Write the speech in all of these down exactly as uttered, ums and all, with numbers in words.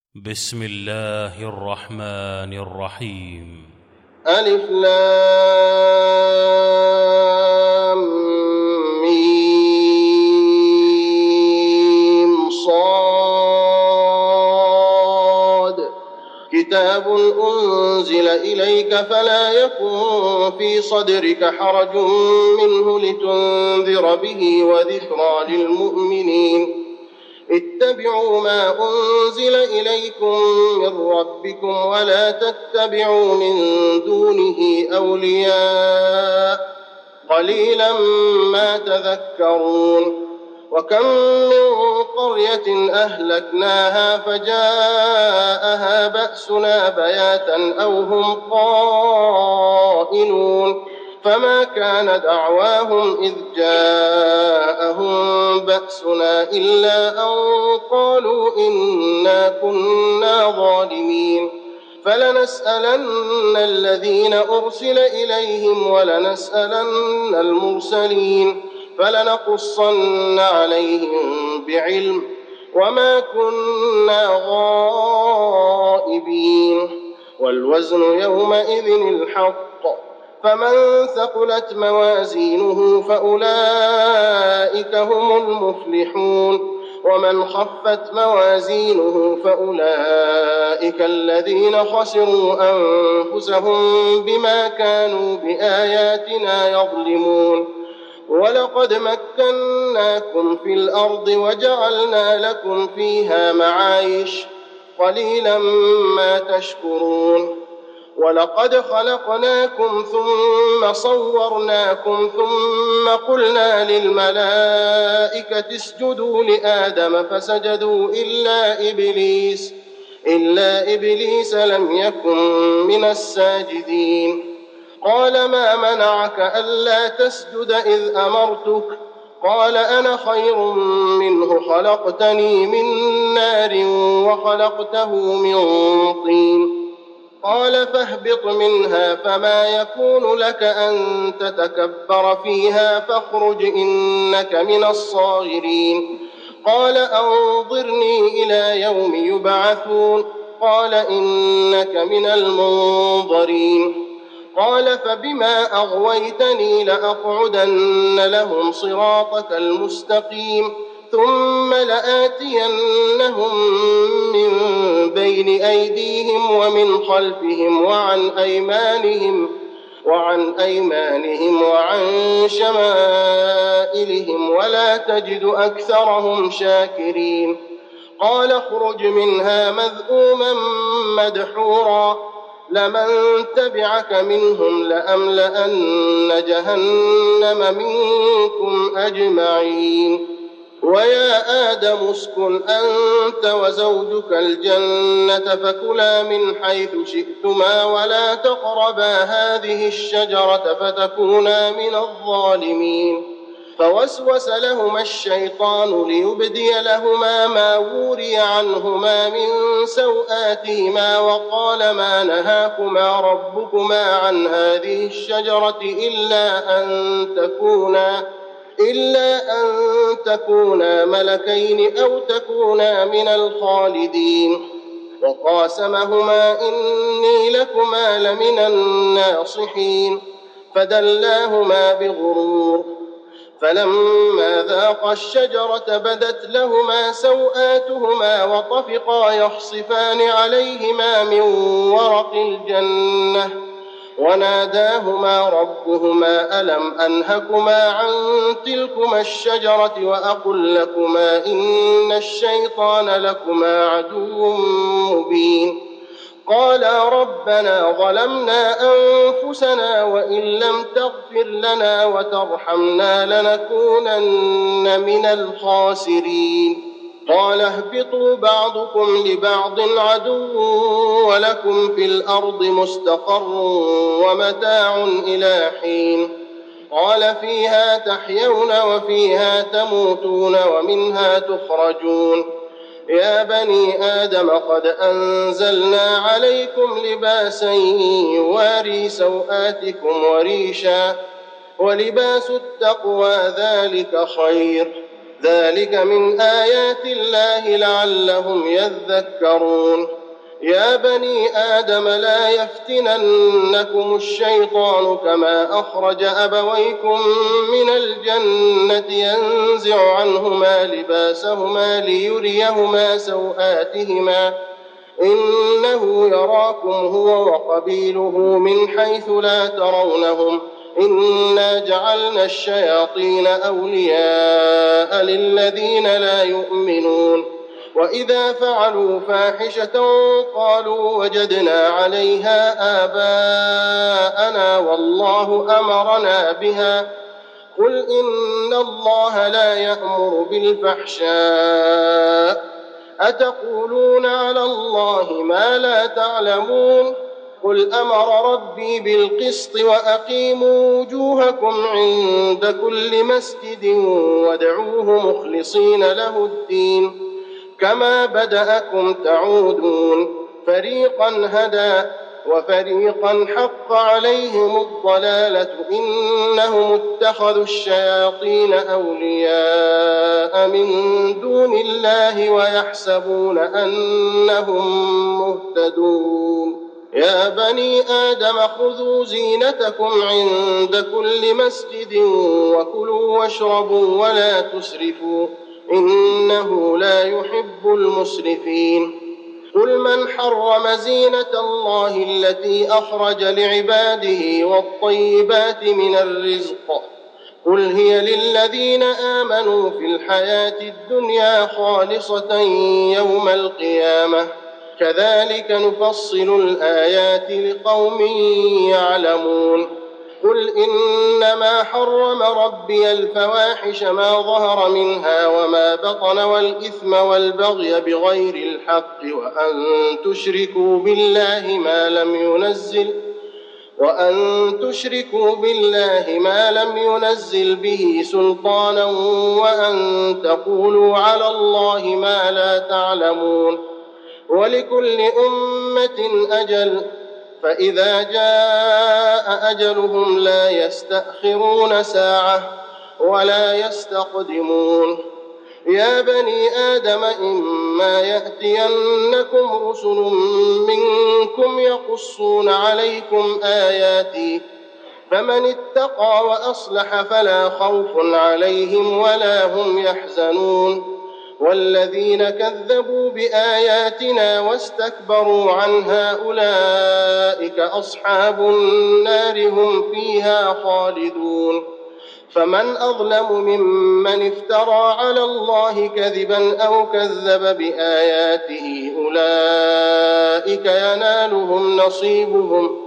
بسم الله الرحمن الرحيم. ألف لام ميم صاد كتاب أنزل إليك فلا يكن في صدرك حرج منه لتنذر به وذكرى للمؤمنين. اتبعوا ما أنزل إليكم من ربكم ولا تتبعوا من دونه أولياء قليلا ما تذكرون. وكم من قرية أهلكناها فجاءها بأسنا بياتا أو هم قائلون فما كان دعواهم إذ جاءهم بأسنا إلا أن قالوا إنا كنا ظالمين. فلنسألن الذين أرسل إليهم ولنسألن المرسلين فلنقصن عليهم بعلم وما كنا غائبين. والوزن يومئذ الحق فمن ثقلت موازينه فأولئك هم المفلحون ومن خفت موازينه فأولئك الذين خسروا أنفسهم بما كانوا بآياتنا يظلمون. ولقد مكناكم في الأرض وجعلنا لكم فيها معايش قليلا ما تشكرون. ولقد خلقناكم ثم صورناكم ثم قلنا للملائكة اسجدوا لآدم فسجدوا إلا إبليس إلا إبليس لم يكن من الساجدين. قال ما منعك ألا تسجد إذ أمرتك؟ قال أنا خير منه خلقتني من نار وخلقته من طين. قال فاهبط منها فما يكون لك أن تتكبر فيها فاخرج إنك من الصاغرين. قال أنظرني إلى يوم يبعثون. قال إنك من المنظرين. قال فبما أغويتني لأقعدن لهم صراطك المستقيم ثم لآتينهم من بين أيديهم ومن خلفهم وعن أيمانهم وعن أيمانهم وعن شمائلهم ولا تجد أكثرهم شاكرين. قال اخرج منها مذءوما مدحورا لمن تبعك منهم لأملأن جهنم منكم أجمعين. ويا آدم اسكن أنت وزوجك الجنة فكلا من حيث شئتما ولا تقربا هذه الشجرة فتكونا من الظالمين. فوسوس لهما الشيطان ليبدي لهما ما وري عنهما من سوآتهما وقال ما نهاكما ربكما عن هذه الشجرة إلا أن تكونا إلا أن تكونا ملكين أو تكونا من الخالدين. وقاسمهما إني لكما لمن الناصحين فدلاهما بغرور. فلما ذاقا الشجرة بدت لهما سوآتهما وطفقا يخصفان عليهما من ورق الجنة وناداهما ربهما ألم أنهكما عن تلكما الشجرة وأقل لكما إن الشيطان لكما عدو مبين. قالا ربنا ظلمنا أنفسنا وإن لم تغفر لنا وترحمنا لنكونن من الخاسرين. قال اهبطوا بعضكم لبعض عدو ولكم في الأرض مستقر ومتاع إلى حين. قال فيها تحيون وفيها تموتون ومنها تخرجون. يا بني آدم قد أنزلنا عليكم لباسا يواري سوآتكم وريشا ولباس التقوى ذلك خير ذلك من آيات الله لعلهم يذكرون يا بني آدم لا يفتننكم الشيطان كما أخرج أبويكم من الجنة ينزع عنهما لباسهما ليريهما سوآتهما إنه يراكم هو وقبيله من حيث لا ترونهم إنا جعلنا الشياطين أولياء للذين لا يؤمنون وإذا فعلوا فاحشة قالوا وجدنا عليها آباءنا والله أمرنا بها قل إن الله لا يأمر بالفحشاء أتقولون على الله ما لا تعلمون قل أمر ربي بالقسط وأقيموا وجوهكم عند كل مسجد وادعوه مخلصين له الدين كما بدأكم تعودون فريقا هدى وفريقا حق عليهم الضلالة إنهم اتخذوا الشياطين أولياء من دون الله ويحسبون أنهم مهتدون يا بني آدم خذوا زينتكم عند كل مسجد وكلوا واشربوا ولا تسرفوا إنه لا يحب المسرفين قل من حرم زينة الله التي أخرج لعباده والطيبات من الرزق قل هي للذين آمنوا في الحياة الدنيا خالصة يوم القيامة كذلك نفصل الآيات لقوم يعلمون قل إنما حرم ربي الفواحش ما ظهر منها وما بطن والإثم والبغي بغير الحق وأن تشركوا بالله ما لم ينزل وأن تشركوا بالله ما لم ينزل به سلطانا وأن تقولوا على الله ما لا تعلمون ولكل أمة أجل فإذا جاء أجلهم لا يستأخرون ساعة ولا يستقدمون يا بني آدم إما يأتينكم رسل منكم يقصون عليكم آياتي فمن اتقى وأصلح فلا خوف عليهم ولا هم يحزنون والذين كذبوا بآياتنا واستكبروا عنها أولئك أصحاب النار هم فيها خالدون فمن أظلم ممن افترى على الله كذبا أو كذب بآياته أولئك ينالهم نصيبهم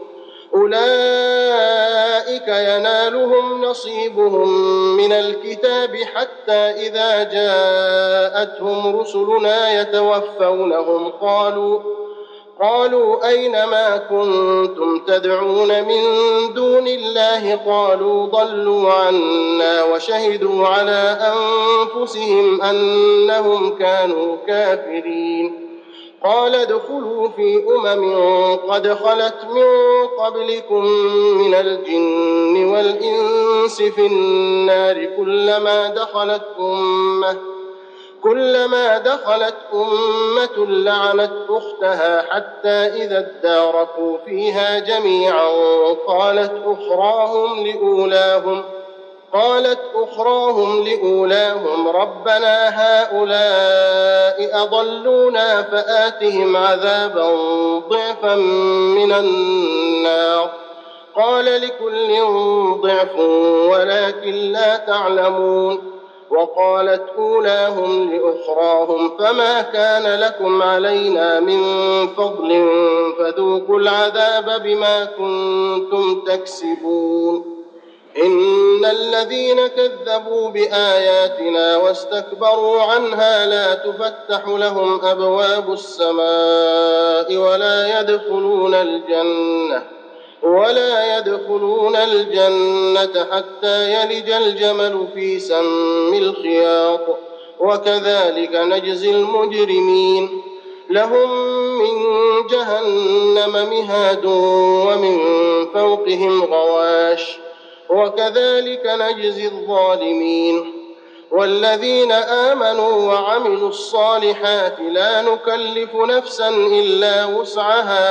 أولئك ينالهم نصيبهم من الكتاب حتى إذا جاءتهم رسلنا يتوفونهم قالوا قالوا أين ما كنتم تدعون من دون الله قالوا ضلوا عنا وشهدوا على أنفسهم أنهم كانوا كافرين قال ادخلوا في أمم قد خلت من قبلكم من الجن والإنس في النار كلما دخلت أمة كلما دخلت أمة لعنت أختها حتى إذا اداركوا فيها جميعا قالت أخراهم لأولاهم قالت أخراهم لأولاهم ربنا هؤلاء أضلونا فآتهم عذابا ضعفا من النار قال لكل ضعف ولكن لا تعلمون وقالت أولاهم لأخراهم فما كان لكم علينا من فضل فذوقوا العذاب بما كنتم تكسبون إن الذين كذبوا بآياتنا واستكبروا عنها لا تفتح لهم أبواب السماء ولا يدخلون الجنة ولا يدخلون الجنة حتى يلج الجمل في سم الخياط وكذلك نجزي المجرمين لهم من جهنم مهاد ومن فوقهم غواش وكذلك نجزي الظالمين والذين آمنوا وعملوا الصالحات لا نكلف نفسا إلا وسعها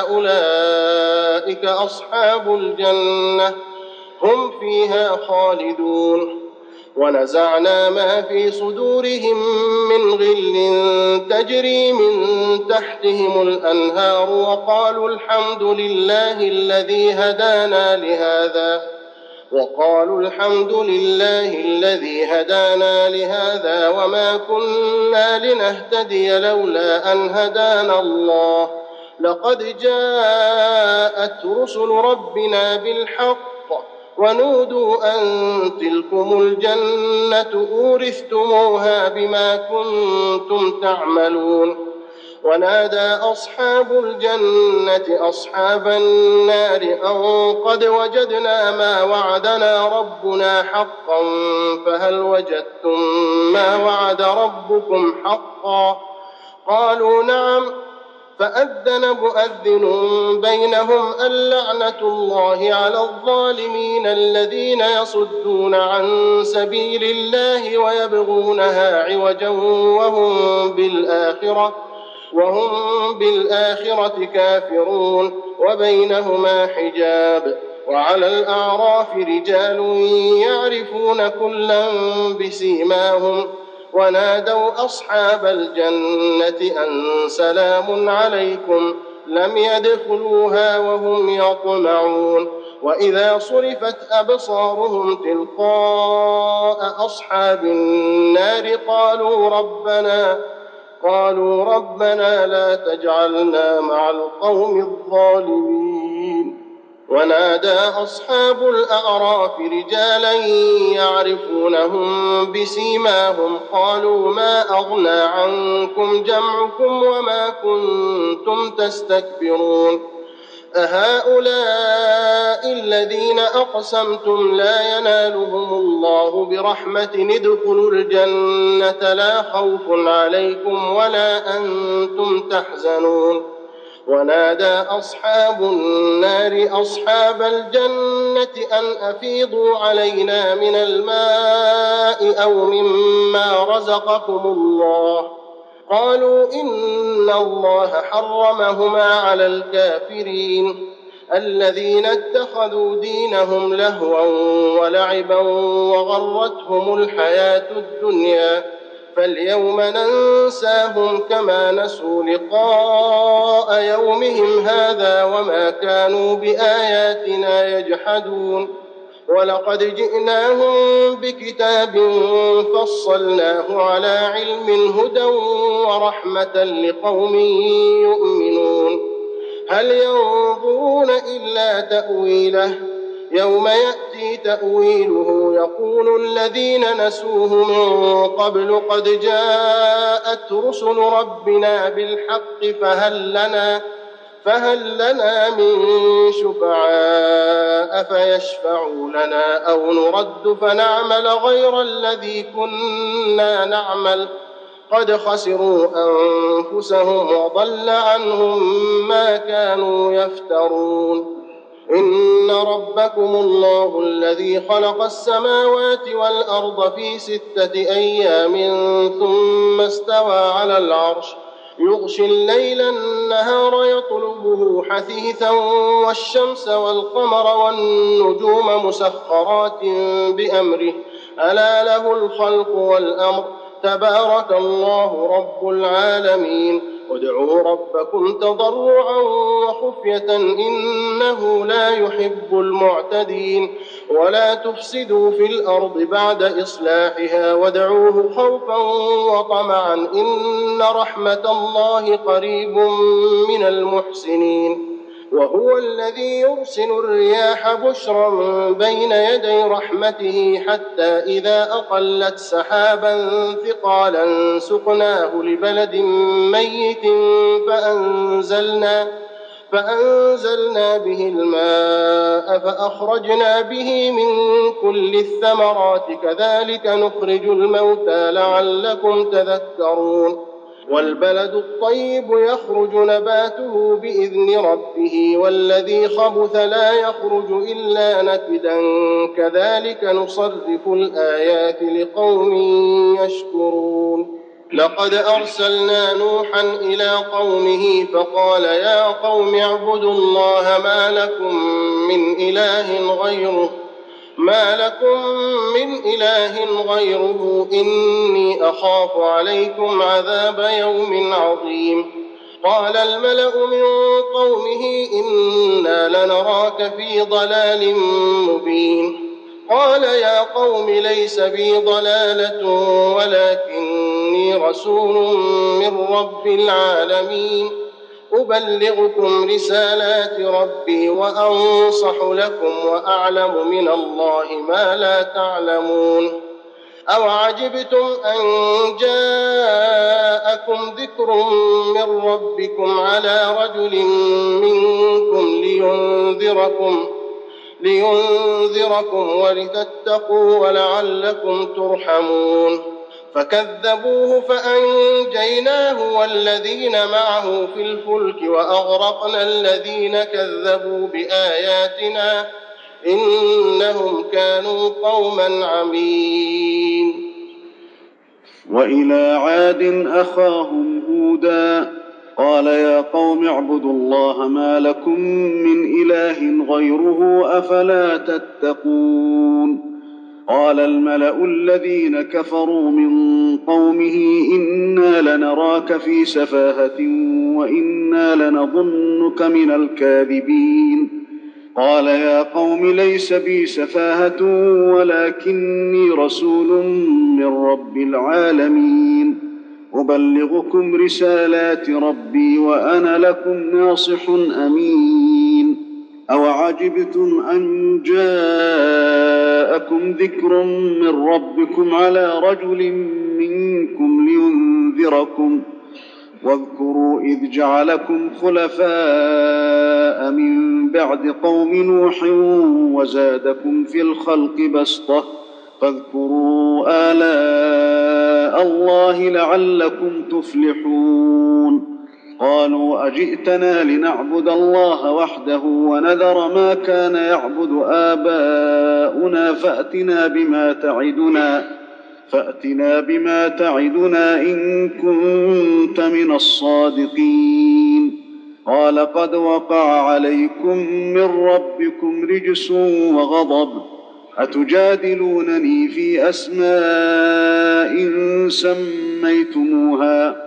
أولئك أصحاب الجنة هم فيها خالدون. ونزعنا ما في صدورهم من غل تجري من تحتهم الأنهار وقالوا الحمد لله الذي هدانا لهذا وقالوا الحمد لله الذي هدانا لهذا وما كنا لنهتدي لولا أن هدانا الله لقد جاءت رسل ربنا بالحق ونودوا أن تلكم الجنة أورثتموها بما كنتم تعملون. ونادى أصحاب الجنة أصحاب النار أن قد وجدنا ما وعدنا ربنا حقا فهل وجدتم ما وعد ربكم حقا؟ قالوا نعم. فأذن مؤذن بينهم اللعنة الله على الظالمين الذين يصدون عن سبيل الله ويبغونها عوجا وهم بالآخرة وهم بالآخرة كافرون وبينهما حجاب. وعلى الأعراف رجال يعرفون كلا بسيماهم ونادوا أصحاب الجنة أن سلام عليكم لم يدخلوها وهم يطمعون. وإذا صرفت أبصارهم تلقاء أصحاب النار قالوا ربنا قالوا ربنا لا تجعلنا مع القوم الظالمين. ونادى أصحاب الأعراف رجالا يعرفونهم بسيماهم قالوا ما أغنى عنكم جمعكم وما كنتم تستكبرون أهؤلاء الذين أقسمتم لا ينالهم الله برحمة ادخلوا الجنة لا خوف عليكم ولا أنتم تحزنون. ونادى أصحاب النار أصحاب الجنة أن أفيضوا علينا من الماء أو مما رزقكم الله قالوا إن الله حرمهما على الكافرين الذين اتخذوا دينهم لهوا ولعبا وغرتهم الحياة الدنيا فاليوم ننساهم كما نسوا لقاء يومهم هذا وما كانوا بآياتنا يجحدون. ولقد جئناهم بكتاب فصلناه على علم هدى ورحمة لقوم يؤمنون. هل ينظرون إلا تأويله يوم يأتي تأويله يقول الذين نسوه من قبل قد جاءت رسل ربنا بالحق فهل لنا فهل لنا من شفعاء فيشفعوا لنا أو نرد فنعمل غير الذي كنا نعمل قد خسروا أنفسهم وضل عنهم ما كانوا يفترون. إن ربكم الله الذي خلق السماوات والأرض في ستة أيام ثم استوى على العرش يغشي الليل النهار يطلبه حثيثا والشمس والقمر والنجوم مسخرات بأمره ألا له الخلق والأمر تبارك الله رب العالمين. ادعوا ربكم تضرعا وخفية إنه لا يحب المعتدين. ولا تفسدوا في الأرض بعد إصلاحها وادعوه خوفا وطمعا إن رحمة الله قريب من المحسنين. وهو الذي يرسل الرياح بشرا بين يدي رحمته حتى إذا أقلت سحابا ثقالا سقناه لبلد ميت فأنزلنا, فأنزلنا به الماء فأخرجنا به من كل الثمرات كذلك نخرج الموتى لعلكم تذكرون. والبلد الطيب يخرج نباته بإذن ربه والذي خبث لا يخرج إلا نكدا كذلك نصرف الآيات لقوم يشكرون لقد أرسلنا نوحا إلى قومه فقال يا قوم اعبدوا الله ما لكم من إله غيره ما لكم من إله غيره إني أخاف عليكم عذاب يوم عظيم قال الملأ من قومه إنا لنراك في ضلال مبين قال يا قوم ليس بي ضلالة ولكني رسول من رب العالمين أبلغكم رسالات ربي وأنصح لكم وأعلم من الله ما لا تعلمون أو عجبتم أن جاءكم ذكر من ربكم على رجل منكم لينذركم لينذركم ولتتقوا ولعلكم ترحمون فكذبوه فأنجيناه والذين معه في الفلك وأغرقنا الذين كذبوا بآياتنا إنهم كانوا قوما عمين. وإلى عاد أخاهم هودا قال يا قوم اعبدوا الله ما لكم من إله غيره أفلا تتقون قال الملأ الذين كفروا من قومه إنا لنراك في سفاهة وإنا لنظنك من الكاذبين قال يا قوم ليس بي سفاهة ولكني رسول من رب العالمين أبلغكم رسالات ربي وأنا لكم ناصح أمين أو عجبتم أن جاءكم ذكر من ربكم على رجل منكم لينذركم واذكروا إذ جعلكم خلفاء من بعد قوم نوح وزادكم في الخلق بسطة فاذكروا آلاء الله لعلكم تفلحون قالوا أجئتنا لنعبد الله وحده ونذر ما كان يعبد آباؤنا فأتنا بما تعدنا فأتنا بما تعدنا إن كنت من الصادقين قال قد وقع عليكم من ربكم رجس وغضب أتجادلونني في أسماء سميتموها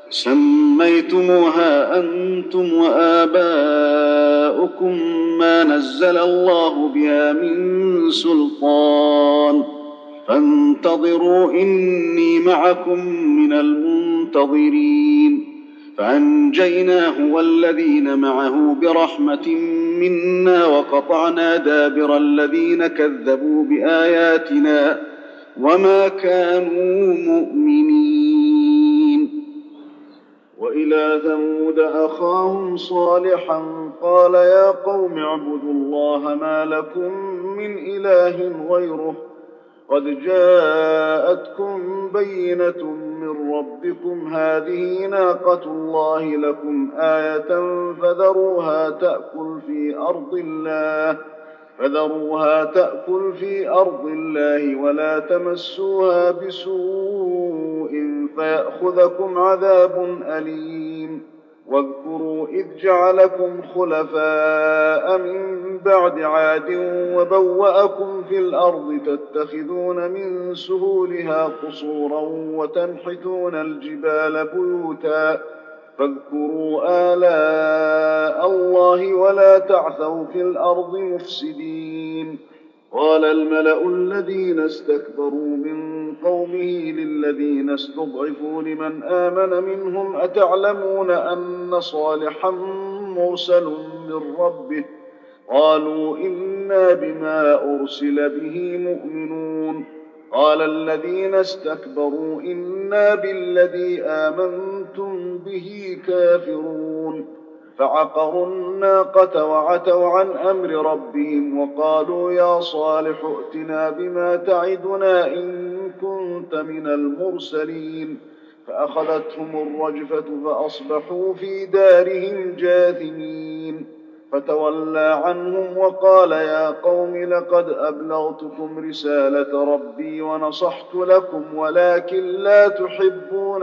سميتموها أنتم وآباؤكم ما نزل الله بها من سلطان فانتظروا إني معكم من المنتظرين فأنجيناه والذين معه برحمة منا وقطعنا دابر الذين كذبوا بآياتنا وما كانوا مؤمنين. وإلى ثمود أخاهم صالحا قال يا قوم اعبدوا الله ما لكم من إله غيره قد جاءتكم بينة من ربكم هذه ناقة الله لكم آية فذروها تأكل في أرض الله فذروها تأكل في أرض الله ولا تمسوها بسوء فيأخذكم عذاب أليم واذكروا إذ جعلكم خلفاء من بعد عاد وبوأكم في الأرض تتخذون من سهولها قصورا وتنحتون الجبال بيوتا فاذكروا آلاء الله ولا تعثوا في الأرض مفسدين. قال الملأ الذين استكبروا من قومه للذين استضعفوا لمن آمن منهم أتعلمون أن صالحا مرسل من ربه قالوا إنا بما أرسل به مؤمنون قال الذين استكبروا إنا بالذي آمنتم به كافرون فعقروا الناقة وعتوا عن أمر ربهم وقالوا يا صالح ائتنا بما تعدنا إن كنت من المرسلين فأخذتهم الرجفة فأصبحوا في دارهم جاثمين فتولى عنهم وقال يا قوم لقد أبلغتكم رسالة ربي ونصحت لكم ولكن لا تحبون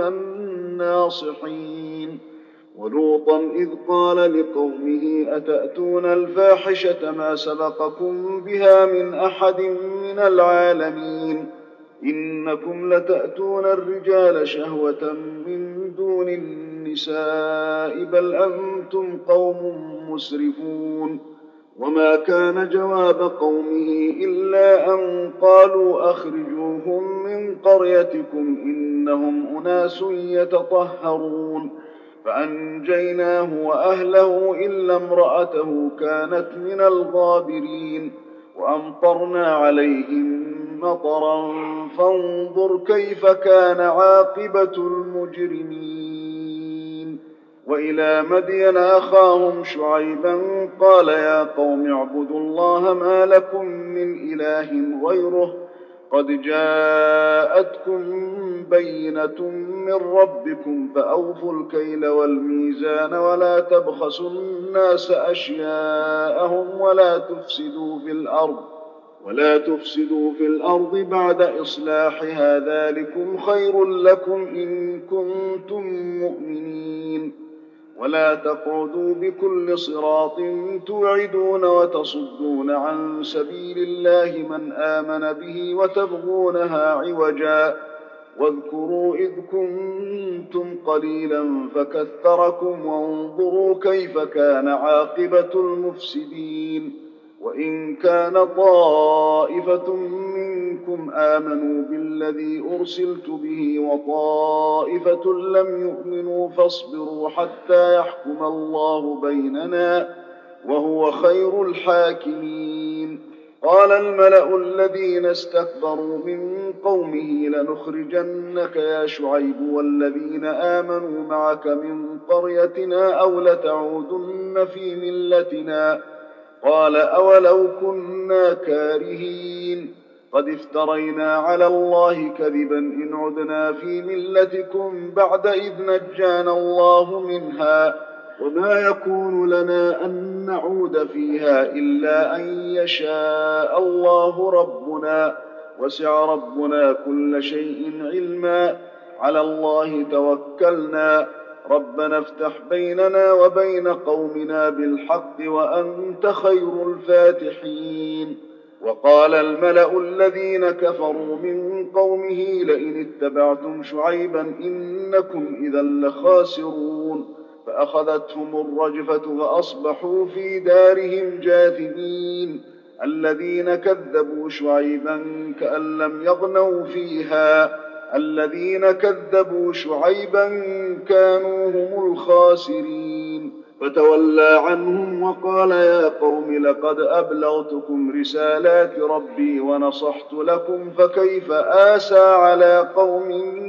الناصحين. ولوطا إذ قال لقومه أتأتون الفاحشة ما سبقكم بها من أحد من العالمين إنكم لتأتون الرجال شهوة من دون النساء بل أنتم قوم مسرفون. وما كان جواب قومه إلا أن قالوا أخرجوهم من قريتكم إنهم أناس يتطهرون فأنجيناه وأهله إلا امرأته كانت من الغابرين وأمطرنا عليهم مطرا فانظر كيف كان عاقبة المجرمين. وإلى مدين أخاهم شعيبا قال يا قوم اعبدوا الله ما لكم من إله غيره قد جاءتكم بينة من ربكم فأوفوا الكيل والميزان ولا تبخسوا الناس أشياءهم ولا تفسدوا في الأرض ولا تفسدوا في الأرض بعد إصلاحها ذلكم خير لكم إن كنتم مؤمنين. ولا تقعدوا بكل صراط توعدون وتصدون عن سبيل الله من آمن به وتبغونها عوجا واذكروا إذ كنتم قليلا فكثركم وانظروا كيف كان عاقبة المفسدين. وإن كان طائفة منكم آمنوا بالذي أرسلت به وطائفة لم يؤمنوا فاصبروا حتى يحكم الله بيننا وهو خير الحاكمين. قال الملأ الذين استكبروا من قومه لنخرجنك يا شعيب والذين آمنوا معك من قريتنا أو لتعودن في ملتنا قال أولو كنا كارهين قد افترينا على الله كذبا إن عدنا في ملتكم بعد إذ نجانا الله منها وما يكون لنا أن نعود فيها إلا أن يشاء الله ربنا وسع ربنا كل شيء علما على الله توكلنا ربنا افتح بيننا وبين قومنا بالحق وأنت خير الفاتحين. وقال الملأ الذين كفروا من قومه لئن اتبعتم شعيبا إنكم إذا لخاسرون فأخذتهم الرجفة فأصبحوا في دارهم جاثمين. الذين كذبوا شعيبا كأن لم يغنوا فيها الذين كذبوا شعيبا كانوا هم الخاسرين. فتولى عنهم وقال يا قوم لقد أبلغتكم رسالات ربي ونصحت لكم فكيف آسى على قوم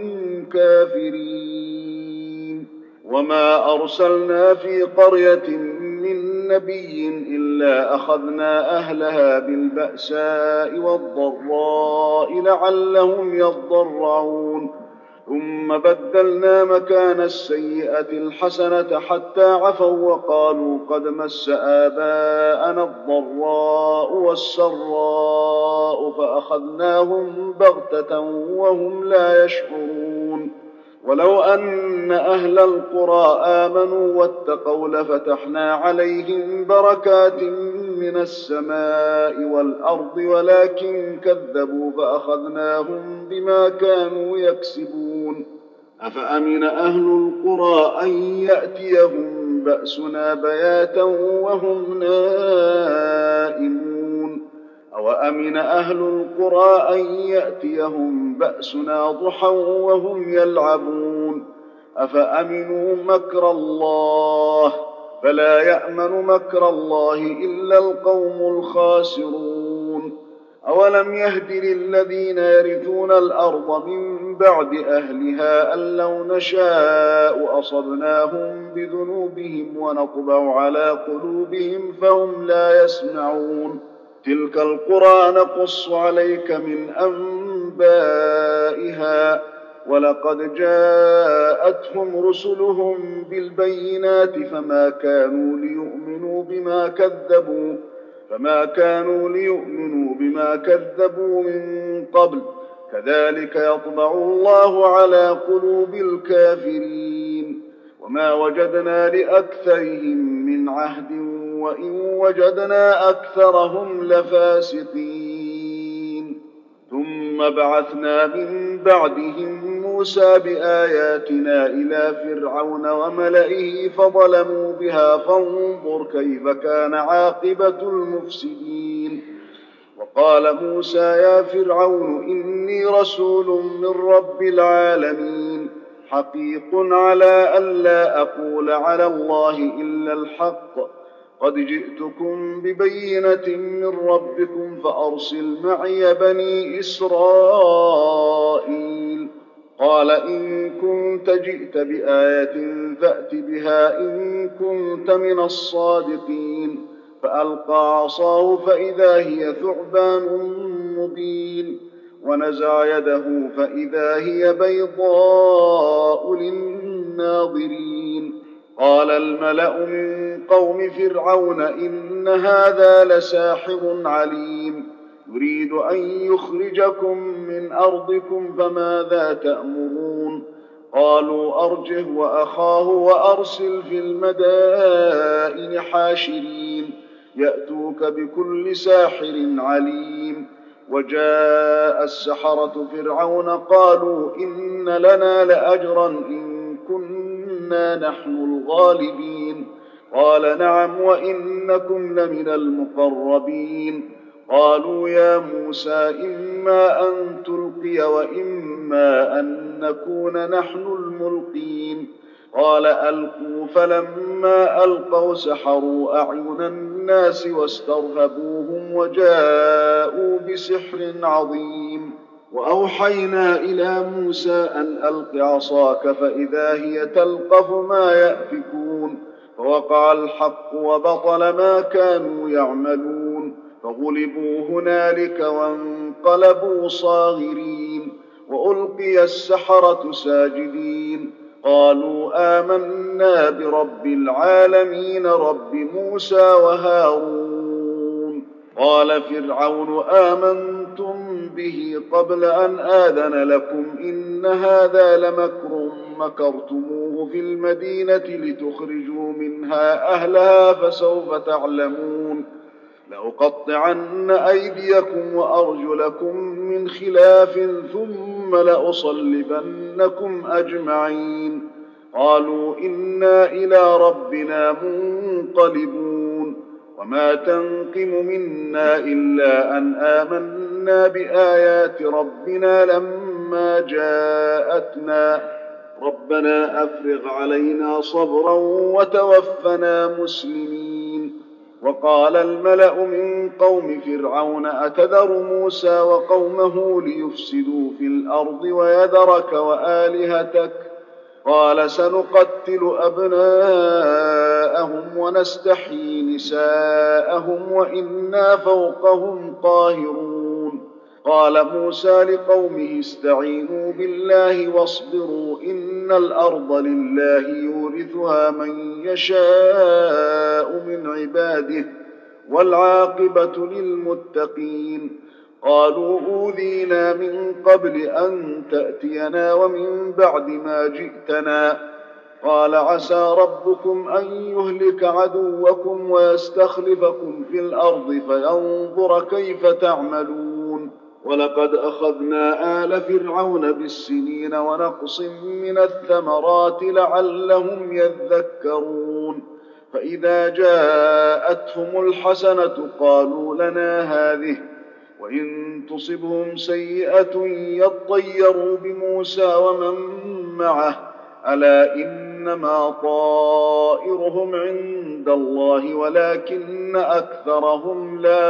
كافرين. وما أرسلنا في قرية من نبي إلا أخذنا أهلها بالبأساء والضراء لعلهم يضرعون ثم بدلنا مكان السيئة الحسنة حتى عفوا وقالوا قد مس آباءنا الضراء والسراء فأخذناهم بغتة وهم لا يشعرون. ولو أن أهل القرى آمنوا واتقوا لفتحنا عليهم بركات من السماء والأرض ولكن كذبوا فأخذناهم بما كانوا يكسبون. أفأمن أهل القرى أن يأتيهم بأسنا بياتا وهم نائمون أوأمن أهل القرى أن يأتيهم بأسنا ضحى وهم يلعبون أفأمنوا مكر الله فلا يأمن مكر الله إلا القوم الخاسرون. أولم يهد للذين يرثون الأرض من بعد أهلها أن لو نشاء أصبناهم بذنوبهم ونطبع على قلوبهم فهم لا يسمعون. تلك القرى نقص عليك من أنبائها ولقد جاءتهم رسلهم بالبينات فما كانوا ليؤمنوا بما كذبوا فما كانوا ليؤمنوا بما كذبوا من قبل كذلك يطبع الله على قلوب الكافرين وما وجدنا لأكثرهم من عهد وإن وجدنا أكثرهم لفاسقين ثم بعثنا من بعدهم موسى بآياتنا إلى فرعون وملئه فظلموا بها فانظر كيف كان عاقبة المفسدين وقال موسى يا فرعون إني رسول من رب العالمين حقيق على ألا أقول على الله إلا الحق قد جئتكم ببينة من ربكم فأرسل معي بني إسرائيل قال إن كنت جئت بآية فأت بها إن كنت من الصادقين فألقى عصاه فإذا هي ثعبان مبين ونزع يده فإذا هي بيضاء للناظرين قال الملأ من قوم فرعون إن هذا لساحر عليم يريد أن يخرجكم من أرضكم فماذا تأمرون قالوا أرجه وأخاه وأرسل في المدائن حاشرين يأتوك بكل ساحر عليم وجاء السحرة فرعون قالوا إن لنا لأجرا إن كنا نحن الغالبين قال نعم وإنكم لمن المقربين قالوا يا موسى إما أن تلقي وإما أن نكون نحن الملقين قال ألقوا فلما ألقوا سحروا أعين الناس واسترهبوهم وجاءوا بسحر عظيم وأوحينا إلى موسى أن ألق عصاك فإذا هي تلقف ما يأفكون فوقع الحق وبطل ما كانوا يعملون فغلبوا هنالك وانقلبوا صاغرين وألقي السحرة ساجدين قالوا آمنا برب العالمين رب موسى وهارون قال فرعون آمنتم به قبل أن آذن لكم إن هذا لمكر مكرتموه في المدينة لتخرجوا منها أهلها فسوف تعلمون لأقطعن أيديكم وأرجلكم من خلاف ثم لأصلبنكم أجمعين قالوا إنا إلى ربنا منقلبون وما تنقم منا إلا أن آمنا بآيات ربنا لما جاءتنا ربنا أفرغ علينا صبرا وتوفنا مسلمين وقال الملأ من قوم فرعون أتذر موسى وقومه ليفسدوا في الأرض ويذرك وآلهتك قال سنقتل أبناءهم ونستحيي نساءهم وإنا فوقهم قاهرون قال موسى لقومه استعينوا بالله واصبروا إن الأرض لله يورثها من يشاء من عباده والعاقبة للمتقين قالوا أوذينا من قبل أن تأتينا ومن بعد ما جئتنا قال عسى ربكم أن يهلك عدوكم ويستخلفكم في الأرض فينظر كيف تعملون ولقد أخذنا آل فرعون بالسنين ونقص من الثمرات لعلهم يذكرون فإذا جاءتهم الحسنة قالوا لنا هذه وإن تصبهم سيئة يطيروا بموسى ومن معه ألا إنما طائرهم عند الله ولكن أكثرهم لا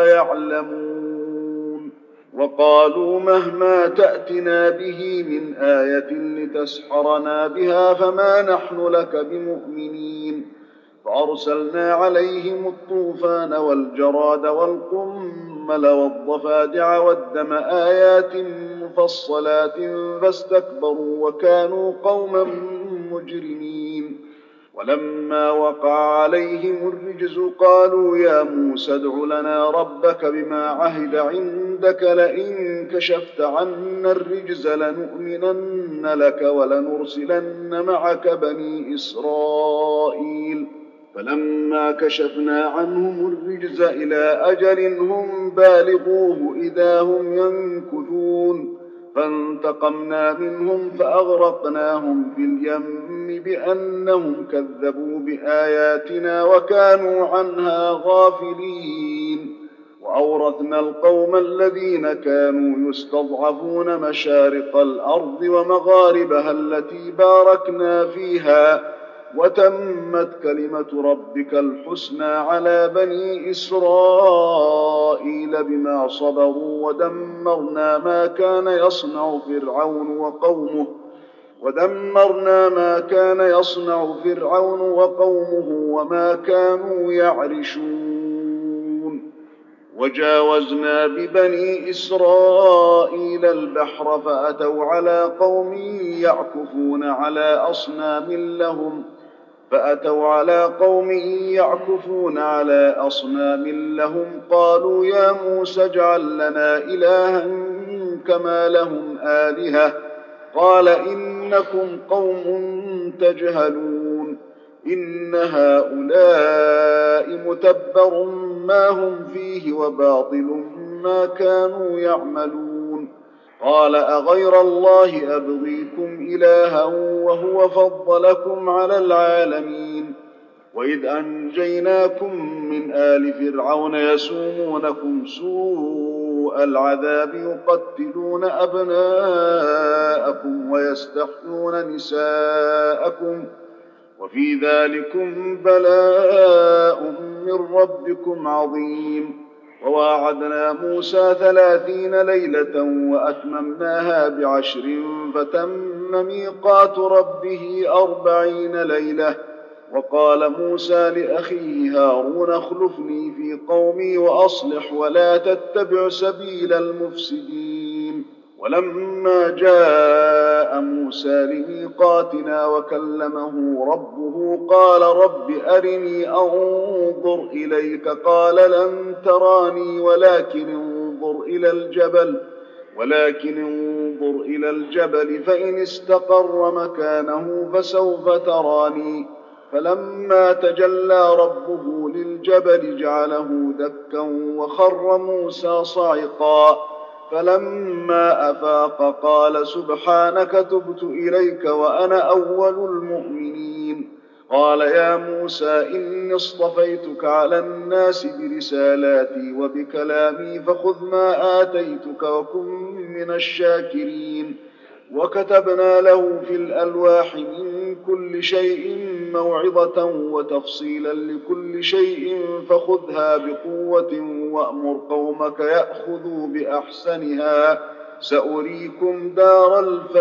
يعلمون وقالوا مهما تأتنا به من آية لتسحرنا بها فما نحن لك بمؤمنين فأرسلنا عليهم الطوفان والجراد والقمل والضفادع والدم آيات مفصلات فاستكبروا وكانوا قوما مجرمين. ولما وقع عليهم الرجز قالوا يا موسى ادع لنا ربك بما عهد عندك لئن كشفت عنا الرجز لنؤمنن لك ولنرسلن معك بني إسرائيل. فلما كشفنا عنهم الرجز إلى أجل هم بالغوه إذا هم ينكثون فانتقمنا منهم فأغرقناهم في اليم بأنهم كذبوا بآياتنا وكانوا عنها غافلين. وأورثنا القوم الذين كانوا يستضعفون مشارق الأرض ومغاربها التي باركنا فيها وتمت كلمة ربك الحسنى على بني إسرائيل بما صبروا ودمرنا ما كان يصنع فرعون وقومه ودمرنا ما كان يصنع فرعون وقومه وما كانوا يعرشون. وجاوزنا ببني إسرائيل البحر فأتوا على قوم يعكفون على أصنام لهم فأتوا على قوم يعكفون على أصنام لهم قالوا يا موسى اجعل لنا إلها كما لهم آلهة قال إنكم قوم تجهلون إن هؤلاء متبر ما هم فيه وباطل ما كانوا يعملون. قال أغير الله أبغيكم إلها وهو فضلكم على العالمين. وإذ أنجيناكم من آل فرعون يسومونكم سوء العذاب يقتلون أبناءكم ويستحيون نساءكم وفي ذلكم بلاء من ربكم عظيم. وواعدنا موسى ثلاثين ليلة وأتممناها بعشر فتم ميقات ربه أربعين ليلة. وقال موسى لأخيه هارون اخلفني في قومي وأصلح ولا تتبع سبيل المفسدين. ولما جاء موسى لميقاتنا وكلمه ربه قال رب أرني أنظر إليك قال لن تراني ولكن انظر إلى الجبل ولكن انظر إلى الجبل فإن استقر مكانه فسوف تراني. فلما تجلى ربه للجبل جعله دكا وخر موسى صعقا. فلما أفاق قال سبحانك تبت إليك وأنا أول المؤمنين. قال يا موسى إني اصطفيتك على الناس برسالاتي وبكلامي فخذ ما آتيتك وكن من الشاكرين. وكتبنا له في الألواح من كل شيء موعظة وتفصيلا لكل شيء فخذها بقوة وأمر قومك يأخذوا بأحسنها سأريكم دار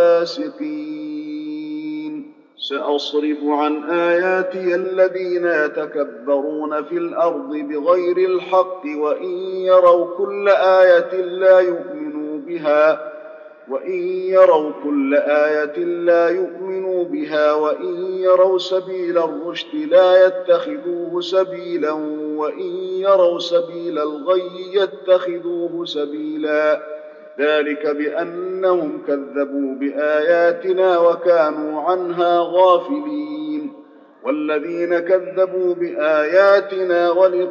الفاسقين. سأصرف عن آياتي الذين يتكبرون في الأرض بغير الحق وإن يروا كل آية لا يؤمنوا بها وإن يروا كل آية لا يؤمنوا بها وإن يروا سبيل الرشد لا يتخذوه سبيلا وإن يروا سبيل الغي يتخذوه سبيلا. ذلك بأنهم كذبوا بآياتنا وكانوا عنها غافلين. والذين كذبوا بآياتنا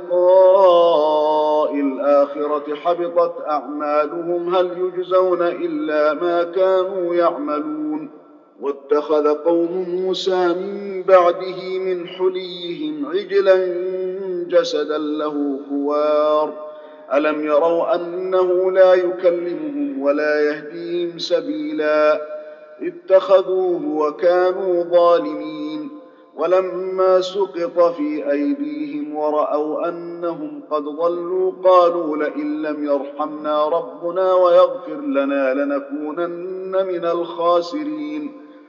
ولقاء الآخرة حبطت أعمالهم هل يجزون إلا ما كانوا يعملون. واتخذ قوم موسى من بعده من حليهم عجلا جسدا له خوار ألم يروا أنه لا يكلمهم ولا يهديهم سبيلا اتخذوه وكانوا ظالمين. ولما سقط في أيديهم ورأوا أنهم قد ضلوا قالوا لئن لم يرحمنا ربنا ويغفر لنا لنكونن من الخاسرين.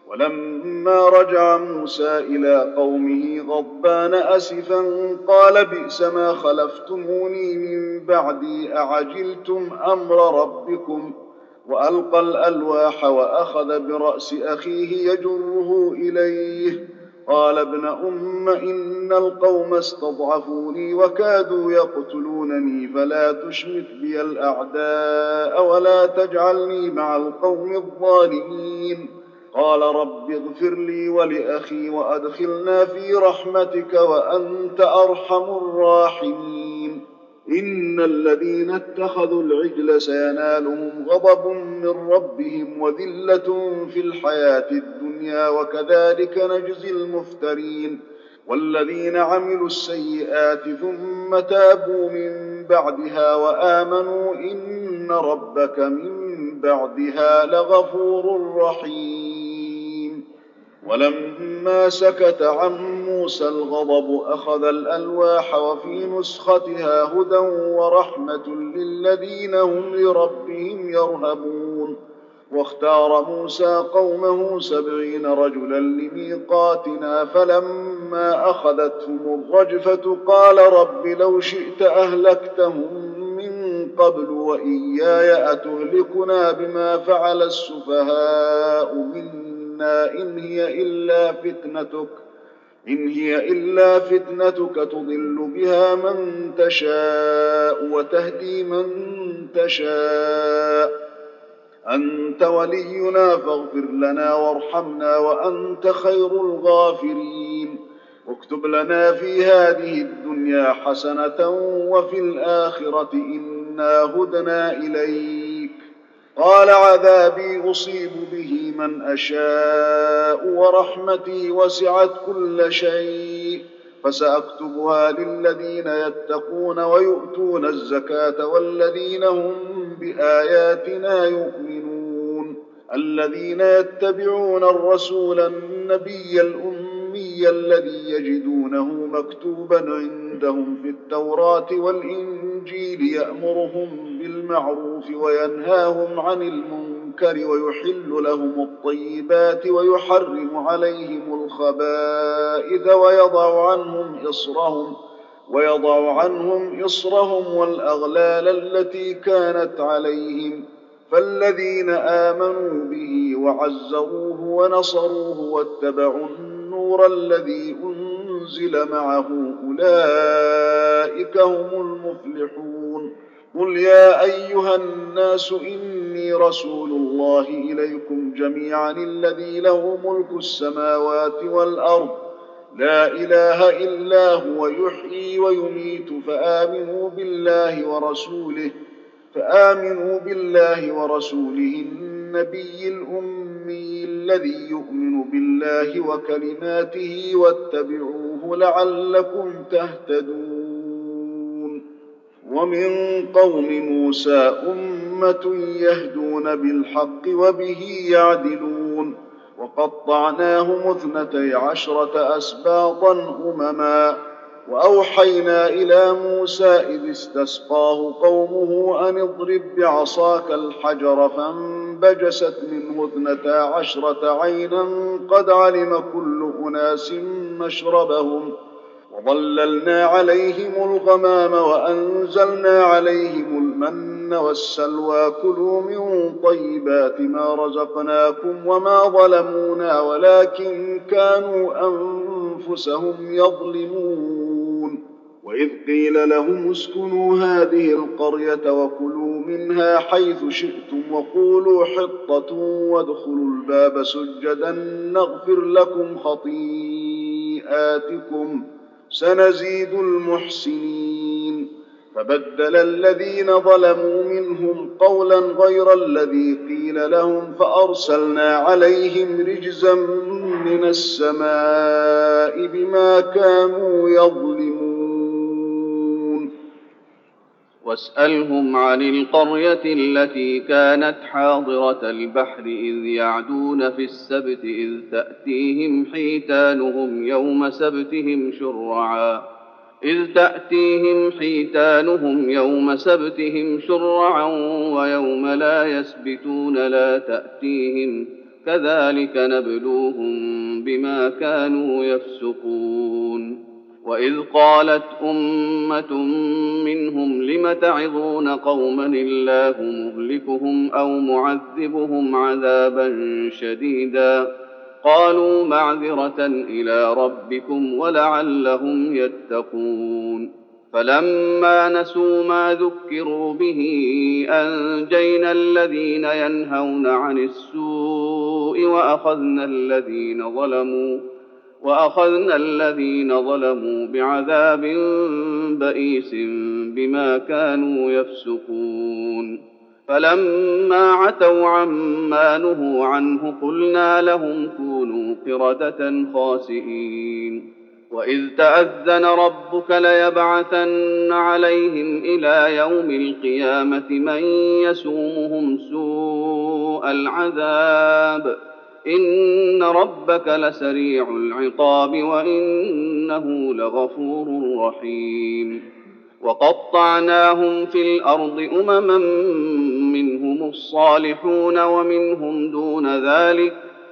ولما رجع موسى إلى قومه غضبان أسفا قال بئس ما خلفتموني من بعدي أعجلتم أمر ربكم وألقى الألواح وأخذ برأس أخيه يجره إليه قال ابن أم إن القوم استضعفوني وكادوا يقتلونني فلا تشمت بي الأعداء ولا تجعلني مع القوم الظالمين قال رب اغفر لي ولأخي وأدخلنا في رحمتك وأنت أرحم الراحمين إن الذين اتخذوا العجل سينالهم غضب من ربهم وذلة في الحياة الدنيا وكذلك نجزي المفترين والذين عملوا السيئات ثم تابوا من بعدها وآمنوا إن ربك من بعدها لغفور رحيم ولما سكت عن موسى الغضب أخذ الألواح وفي نسختها هدى ورحمة للذين هم لربهم يرهبون واختار موسى قومه سبعين رجلا لميقاتنا فلما أخذتهم الرجفة قال رب لو شئت أهلكتهم من قبل وإياي أتهلكنا بما فعل السفهاء منا إن هي إلا فتنتك إن هي إلا فتنتك تضل بها من تشاء وتهدي من تشاء أنت ولينا فاغفر لنا وارحمنا وأنت خير الغافرين واكتب لنا في هذه الدنيا حسنة وفي الآخرة إنا هدنا إليك قال عذابي أصيب به من أشاء ورحمتي وسعت كل شيء فسأكتبها للذين يتقون ويؤتون الزكاة والذين هم بآياتنا يؤمنون الذين يتبعون الرسول النبي الأمي الذي يجدونه مكتوبا عندهم في التوراة والإنجيل يأمرهم بالمعروف وينهاهم عن المنكر ويحل لهم الطيبات ويحرم عليهم الخبائث ويضع عنهم إصرهم ويضع عنهم إصرهم والأغلال التي كانت عليهم فالذين آمنوا به وعزروه ونصروه واتبعوا النور الذي أنزل معه أولئك هم المفلحون قل يا أيها الناس إني رسول الله إليكم جميعا الذي له ملك السماوات والأرض لا إله إلا هو يحيي ويميت فآمنوا بالله ورسوله فآمنوا بالله ورسوله النبي الأمي الذي يؤمن بالله وكلماته واتبعوه لعلكم تهتدون ومن قوم موسى أمة يهدون بالحق وبه يعدلون وقطعناهم اثنتي عشرة أسباطا أمما وأوحينا إلى موسى إذ استسقاه قومه أن اضرب بعصاك الحجر فانبجست منه اثنتا عشرة عينا قد علم كل أناس مشربهم وظللنا عليهم الغمام وأنزلنا عليهم المن والسلوى كلوا من طيبات ما رزقناكم وما ظلمونا ولكن كانوا أنفسهم يظلمون وإذ قيل لهم اسكنوا هذه القرية وكلوا منها حيث شئتم وقولوا حطة وادخلوا الباب سجدا نغفر لكم خطيئاتكم سنزيد المحسنين فبدل الذين ظلموا منهم قولا غير الذي قيل لهم فأرسلنا عليهم رجزا من السماء بما كانوا يظلمون واسألهم عن القرية التي كانت حاضرة البحر إذ يعدون في السبت إذ تأتيهم حيتانهم يوم سبتهم شرعا إذ تأتيهم حيتانهم يوم سبتهم شرعا ويوم لا يسبتون لا تأتيهم كذلك نبلوهم بما كانوا يفسقون. وإذ قالت أمة منهم لم تعظون قوما الله مهلكهم أو معذبهم عذابا شديدا قالوا معذرة إلى ربكم ولعلهم يتقون. فلما نسوا ما ذكروا به أنجينا الذين ينهون عن السوء وأخذنا الذين ظلموا وأخذنا الذين ظلموا بعذاب بئيس بما كانوا يفسقون. فلما عتوا عما نهوا عنه قلنا لهم كونوا قردة خاسئين. وإذ تأذن ربك ليبعثن عليهم إلى يوم القيامة من يسومهم سوء العذاب إن ربك لسريع العقاب وإنه لغفور رحيم. وقطعناهم في الأرض أمما منهم الصالحون ومنهم دون ذلك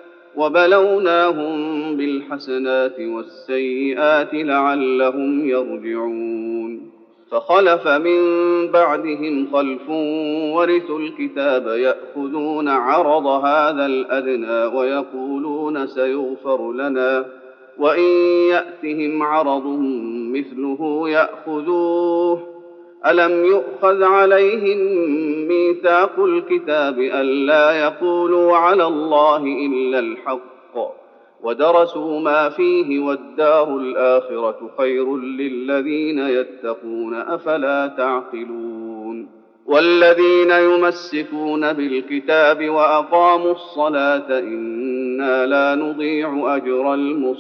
وبلوناهم بالحسنات والسيئات لعلهم يرجعون. فخلف من بعدهم خلف ورثوا الكتاب يأخذون عرض هذا الأدنى ويقولون سيغفر لنا وإن يأتهم عرض مثله يأخذوه ألم يؤخذ عليهم ميثاق الكتاب ألا يقولوا على الله إلا الحق ودرسوا ما فيه والدار الآخرة خير للذين يتقون أفلا تعقلون. والذين يمسكون بالكتاب وأقاموا الصلاة إنا لا نضيع أجر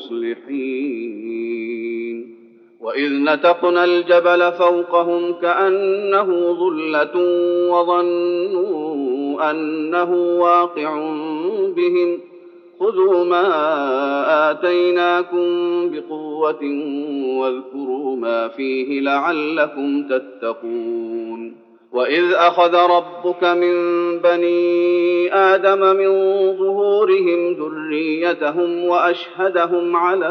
المصلحين. وإذ نتقنا الجبل فوقهم كأنه ظلة وظنوا أنه واقع بهم خذوا ما آتيناكم بقوة واذكروا ما فيه لعلكم تتقون. وإذ أخذ ربك من بني آدم من ظهورهم ذريتهم وأشهدهم على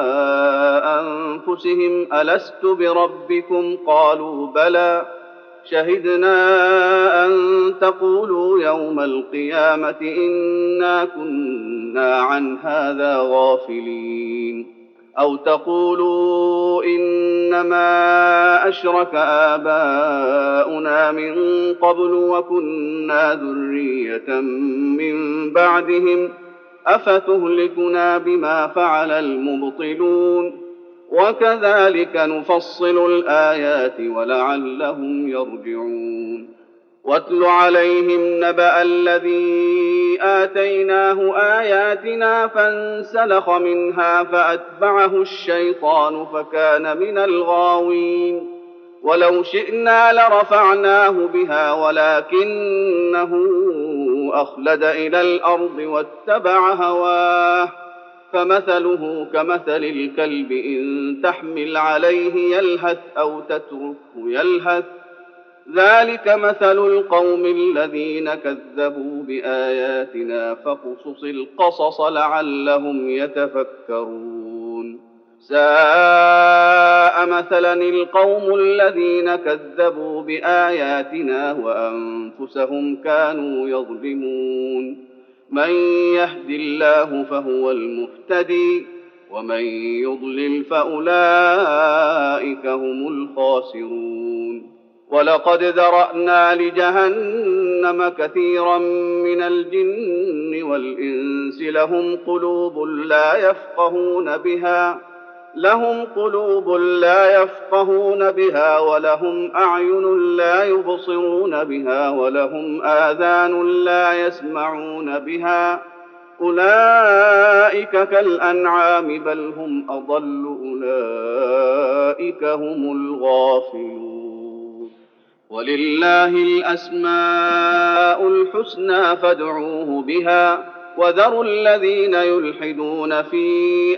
أنفسهم ألست بربكم قالوا بلى شهدنا أن تقولوا يوم القيامة إنا كنا عن هذا غافلين أو تقولوا إنما أشرك آباؤنا من قبل وكنا ذرية من بعدهم أفتهلكنا بما فعل المبطلون وكذلك نفصل الآيات ولعلهم يرجعون. واتل عليهم نبأ الذي آتيناه آياتنا فانسلخ منها فأتبعه الشيطان فكان من الغاوين. ولو شئنا لرفعناه بها ولكنه أخلد إلى الأرض واتبع هواه فمثله كمثل الكلب إن تحمل عليه يلهث أو تتركه يلهث ذلك مثل القوم الذين كذبوا بآياتنا فاقصص القصص لعلهم يتفكرون. ساء مثلا القوم الذين كذبوا بآياتنا وأنفسهم كانوا يظلمون. من يهد الله فهو المهتدي ومن يضلل فأولئك هم الخاسرون. ولقد ذرأنا لجهنم كثيرا من الجن والإنس لهم قلوب لا يفقهون بها لهم قلوب لا يفقهون بها ولهم أعين لا يبصرون بها ولهم آذان لا يسمعون بها أولئك كالأنعام بل هم أضل أولئك هم الغافلون. ولله الأسماء الحسنى فادعوه بها وذروا الذين يلحدون في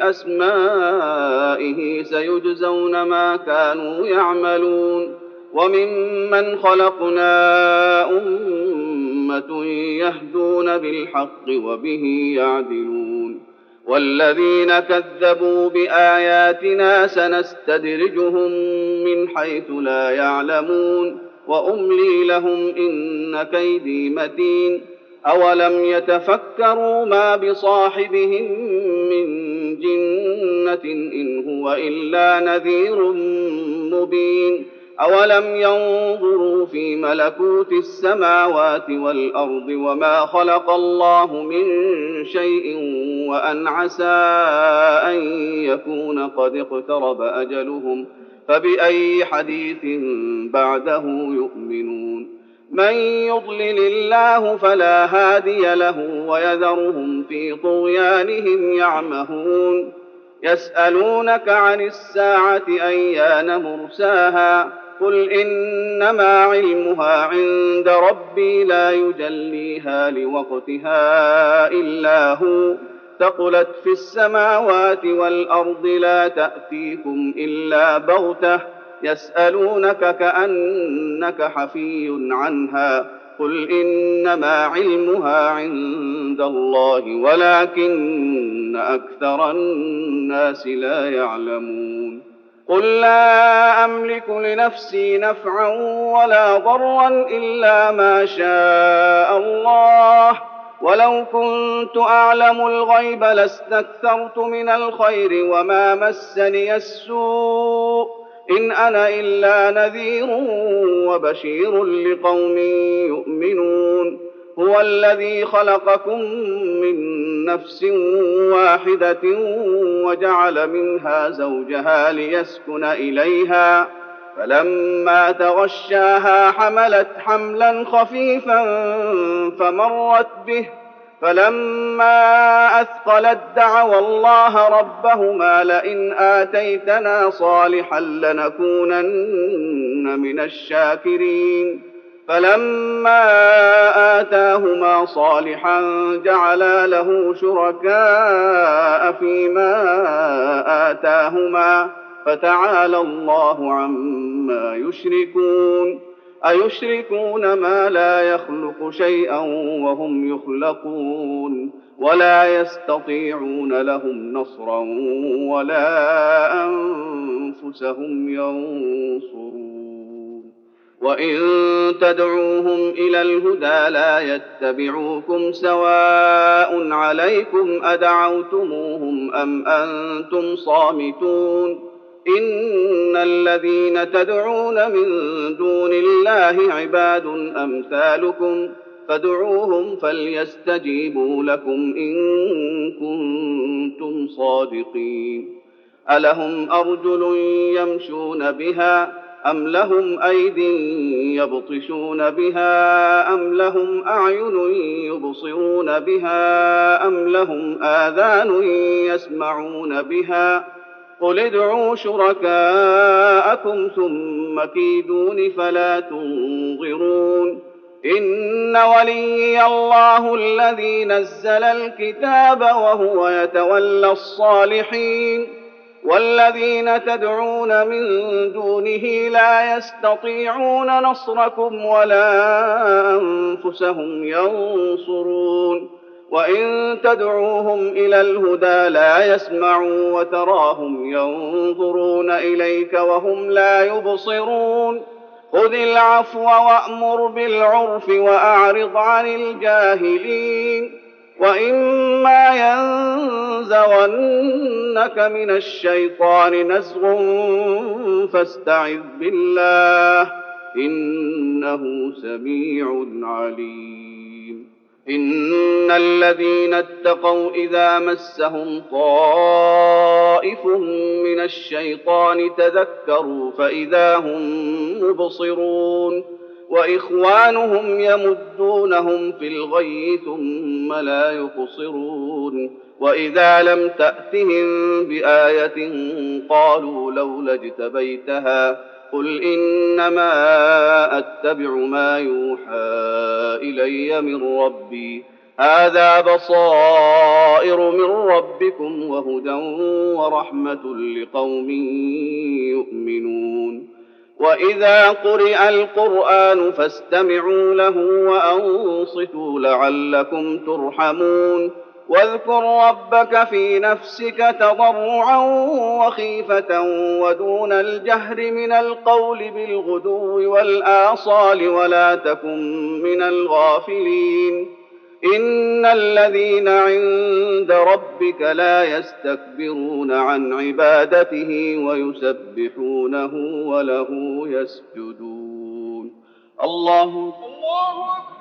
أسمائه سيجزون ما كانوا يعملون. وممن خلقنا أمة أمة يهدون بالحق وبه يعدلون والذين كذبوا بآياتنا سنستدرجهم من حيث لا يعلمون وأملي لهم إن كيدي متين أولم يتفكروا ما بصاحبهم من جنة إن هو إلا نذير مبين أولم ينظروا في ملكوت السماوات والأرض وما خلق الله من شيء وأن عسى أن يكون قد اقترب أجلهم فبأي حديث بعده يؤمنون من يضلل الله فلا هادي له ويذرهم في طغيانهم يعمهون يسألونك عن الساعة أيان مرساها قل إنما علمها عند ربي لا يجليها لوقتها إلا هو ثقلت في السماوات والأرض لا تأتيكم إلا بغتة يسألونك كأنك حفي عنها قل إنما علمها عند الله ولكن أكثر الناس لا يعلمون قل لا أملك لنفسي نفعا ولا ضرا إلا ما شاء الله ولو كنت أعلم الغيب لاستكثرت من الخير وما مسني السوء إن أنا إلا نذير وبشير لقوم يؤمنون هو الذي خلقكم من نفس واحدة وجعل منها زوجها ليسكن إليها فلما تغشاها حملت حملا خفيفا فمرت به فلما أثقلت دعوا الله ربهما لئن آتيتنا صالحا لنكونن من الشاكرين فلما آتاهما صالحا جعلا له شركاء فيما آتاهما فتعالى الله عما يشركون أيشركون ما لا يخلق شيئا وهم يخلقون ولا يستطيعون لهم نصرا ولا أنفسهم ينصرون وإن تدعوهم إلى الهدى لا يتبعوكم سواء عليكم أدعوتموهم أم أنتم صامتون إن الذين تدعون من دون الله عباد أمثالكم فادعوهم فليستجيبوا لكم إن كنتم صادقين ألهم أرجل يمشون بها أم لهم أيد يبطشون بها أم لهم أعين يبصرون بها أم لهم آذان يسمعون بها قل ادعوا شركاءكم ثم كيدون فلا تنظرون إن وليي الله الذي نزل الكتاب وهو يتولى الصالحين والذين تدعون من دونه لا يستطيعون نصركم ولا أنفسهم ينصرون وإن تدعوهم إلى الهدى لا يسمعوا وتراهم ينظرون إليك وهم لا يبصرون خذ العفو وأمر بالعرف وأعرض عن الجاهلين وإما ينزغنك من الشيطان نزغ فاستعذ بالله إنه سميع عليم إن الذين اتقوا إذا مسهم طائف من الشيطان تذكروا فإذا هم مبصرون وإخوانهم يمدونهم في الغي ثم لا يقصرون وإذا لم تأتهم بآية قالوا لولا اجتبيتها قل إنما أتبع ما يوحى إلي من ربي هذا بصائر من ربكم وهدى ورحمة لقوم يؤمنون وإذا قرئ القرآن فاستمعوا له وأنصتوا لعلكم ترحمون واذكر ربك في نفسك تضرعا وخيفة ودون الجهر من القول بالغدو والآصال ولا تكن من الغافلين إن الذين عند ربك لا يستكبرون عن عبادته ويسبحونه وله يسجدون. الله الله